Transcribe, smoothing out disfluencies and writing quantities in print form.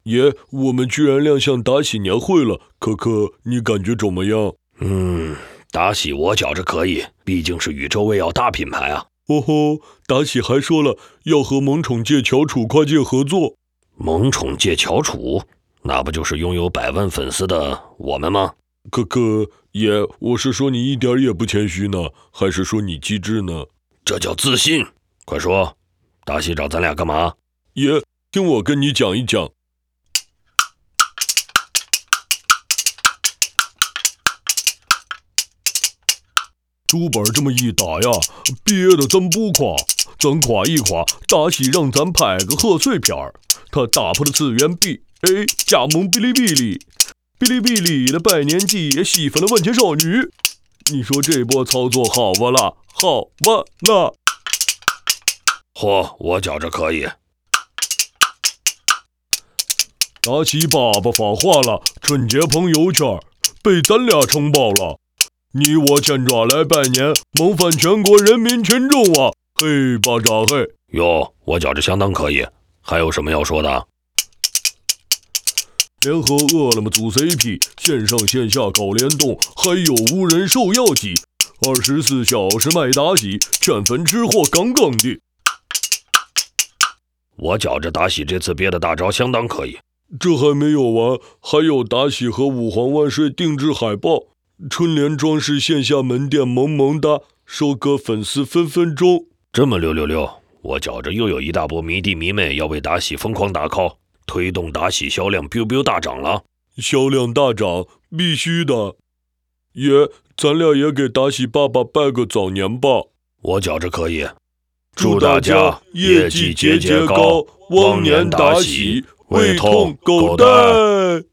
爷，我们居然亮相达喜年会了，可可，你感觉怎么样？ 达喜我觉着可以，毕竟是宇宙卫药大品牌啊。 哦吼，达喜还说了要和萌宠界翘楚跨界合作。 萌宠界翘楚，那不就是拥有100万粉丝的我们吗？ 可可，爷，我是说你一点也不谦虚呢，还是说你机智呢？ 这叫自信。快说，达喜找咱俩干嘛？ 爷，听我跟你讲一讲。书本这么一打呀，憋得真不夸，咱夸一夸达喜让咱拍个贺岁片儿。他打破了次元壁，加盟哔哩哔哩，哔哩哔哩的拜年季也吸粉了万千少女。你说这波操作好不啦？好不啦？ 嚯，我觉着可以。 达喜爸爸发话了，春节朋友圈被咱俩承包了。你我牵抓来拜年，萌翻全国人民群众啊！嘿巴扎嘿！ 哟，我觉着相当可以。还有什么要说的？ 联合饿了么组 CP， 线上线下搞联动，还有无人售药机，24小时卖达喜，劝粉吃货杠杠的。 我觉着达喜这次憋的大招相当可以。 这还没有完，还有达喜和五皇万岁定制海报。春联装饰线下门店萌萌哒，收割粉丝分分钟。 这么666，我觉着又有一大波迷弟迷妹要为达喜疯狂打 call， 推动达喜销量 biu biu 大涨了。 销量大涨，必须的。爷，咱俩也给达喜爸爸拜个早年吧。 我觉着可以。 祝大家业绩节节高，旺年达喜，胃痛狗带。